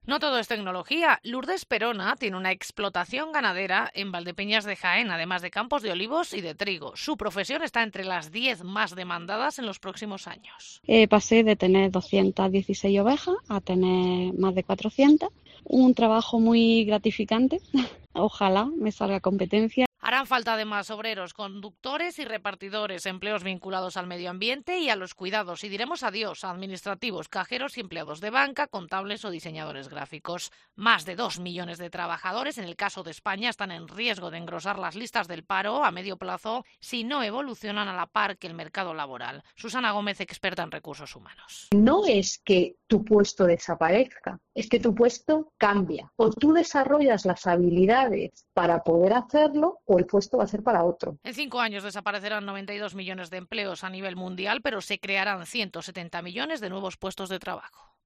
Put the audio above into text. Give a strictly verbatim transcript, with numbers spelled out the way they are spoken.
No todo es tecnología. Lourdes Perona tiene una explotación ganadera en Valdepeñas de Jaén, además de campos de olivos y de trigo. Su profesión está entre las diez más demandadas en los próximos años. Eh, pasé de tener doscientas dieciséis ovejas a tener más de cuatrocientas. Un trabajo muy gratificante. Ojalá me salga competencia. Harán falta además obreros, conductores y repartidores, empleos vinculados al medio ambiente y a los cuidados. Y diremos adiós a administrativos, cajeros y empleados de banca, contables o diseñadores gráficos. Más de dos millones de trabajadores, en el caso de España, están en riesgo de engrosar las listas del paro a medio plazo si no evolucionan a la par que el mercado laboral. Susana Gómez, experta en recursos humanos. No es que tu puesto desaparezca, es que tu puesto cambia. O tú desarrollas las habilidades para poder hacerlo, o el puesto va a ser para otro. En cinco años desaparecerán noventa y dos millones de empleos a nivel mundial, pero se crearán ciento setenta millones de nuevos puestos de trabajo.